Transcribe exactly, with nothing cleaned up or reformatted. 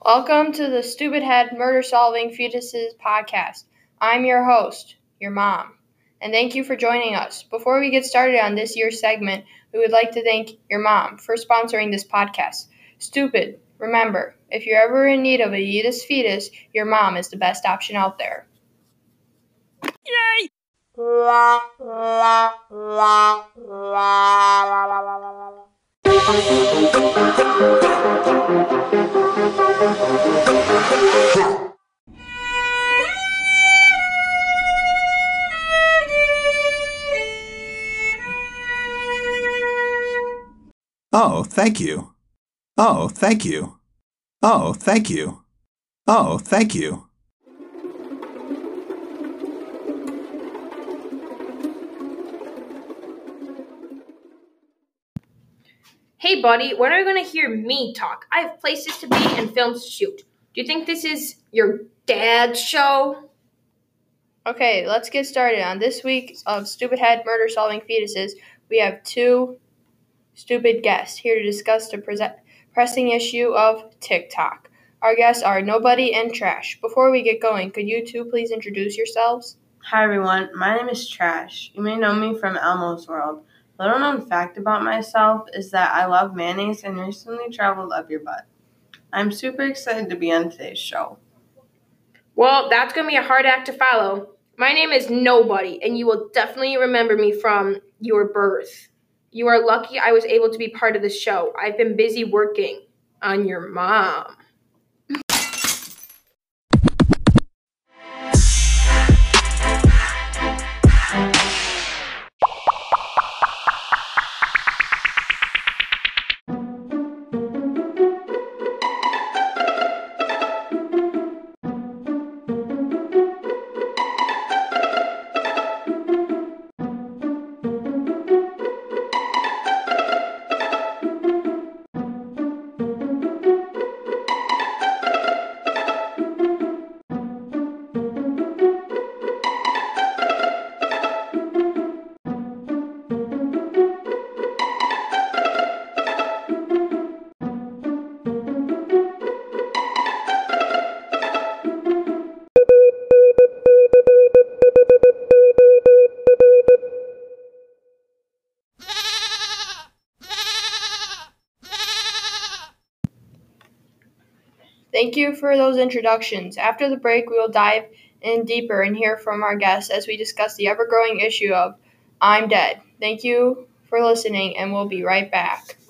Welcome to the Stupid Head Murder Solving Fetuses podcast. I'm your host, your mom, and thank you for joining us. Before we get started on this year's segment, we would like to thank your mom for sponsoring this podcast. Stupid, remember, if you're ever in need of a Yeetus fetus, your mom is the best option out there. Yay! Oh, thank you. Oh, thank you. Oh, thank you. Oh, thank you. Hey, buddy, when are you going to hear me talk? I have places to be and films to shoot. Do you think this is your dad's show? Okay, let's get started. On this week of Stupid Head Murder Solving Fetuses, we have two stupid guests here to discuss the pre- pressing issue of TikTok. Our guests are Nobody and Trash. Before we get going, could you two please introduce yourselves? Hi everyone, my name is Trash. You may know me from Elmo's World. Little known fact about myself is that I love mayonnaise and recently traveled up your butt. I'm super excited to be on today's show. Well, that's going to be a hard act to follow. My name is Nobody, and you will definitely remember me from your birth. You are lucky I was able to be part of the show. I've been busy working on your mom. Thank you for those introductions. After the break, we will dive in deeper and hear from our guests as we discuss the ever-growing issue of I'm Dead. Thank you for listening, and we'll be right back.